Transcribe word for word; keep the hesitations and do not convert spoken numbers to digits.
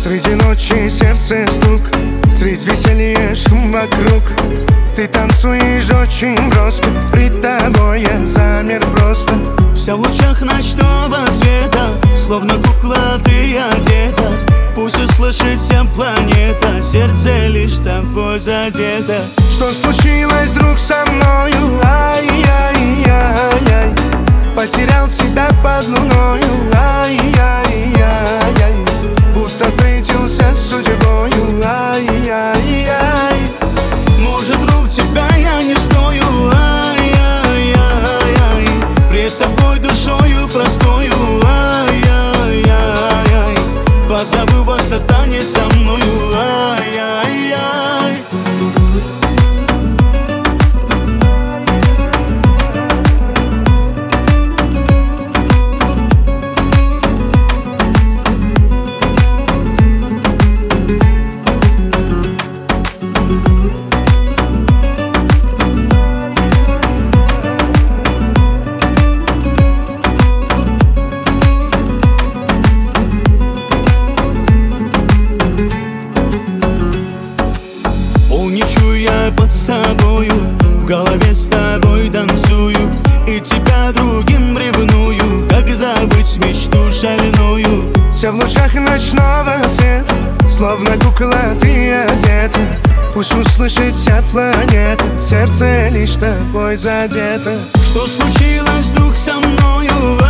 Среди ночи сердце стук, средь веселья шум вокруг. Ты танцуешь очень броско, пред тобой я замер просто. Вся в лучах ночного света, словно кукла ты одета. Пусть услышит вся планета, сердце лишь тобой задето. Что случилось вдруг со мною? Ай-яй-яй-яй. Потерял себя под луною. Ай-яй-яй-яй. Будто встретился с судьбою. Ай-яй-яй. Может, вдруг тебя я не стою. Ай-яй-яй-яй. Пред тобой душою простою. Ай-яй-яй-яй. Позову вас на танец со мною. Ай-яй-яй. Полничаю я под собою, в голове с тобой танцую, и тебя другим ревную. Как забыть мечту шальную? Вся в лучах ночного света, словно кукла ты одета. Пусть услышит вся планета, сердце лишь тобой задето. Что случилось вдруг со мною?